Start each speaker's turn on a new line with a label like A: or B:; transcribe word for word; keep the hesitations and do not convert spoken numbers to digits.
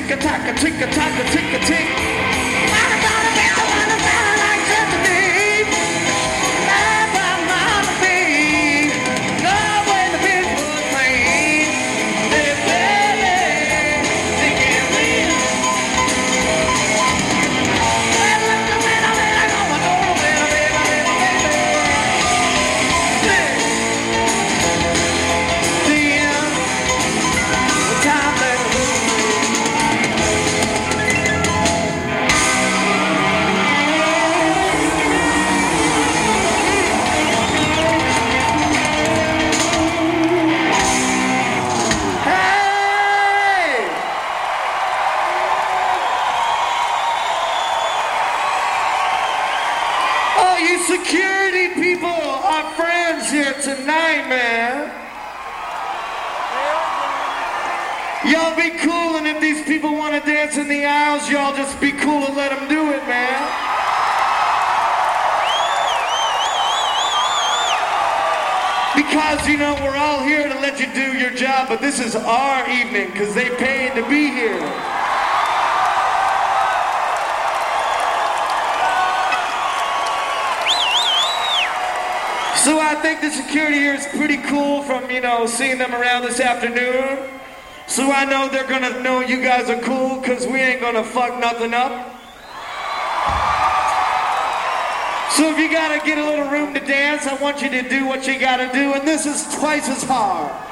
A: tick a tack a tick a tack a tick a tick. Wanna go to bed, wanna feel like yesterday. Life I'm on the beat. Go where the big wood plain. Live, baby, think it real. Well, look the way I let I go, I go the way I let I let I baby. Damn, what time let it look. Hey! Oh, you security people are friends here tonight, man. Y'all be cool, and if these people want to dance in the aisles, y'all just be cool and let them do it, man. Because, you know, we're all here to let you do your job, but this is our evening, because they paid to be here. So I think the security here is pretty cool from, you know, seeing them around this afternoon. So I know they're gonna know you guys are cool, because we ain't gonna fuck nothing up. So if you gotta get a little room to dance, I want you to do what you gotta do, and this is twice as hard.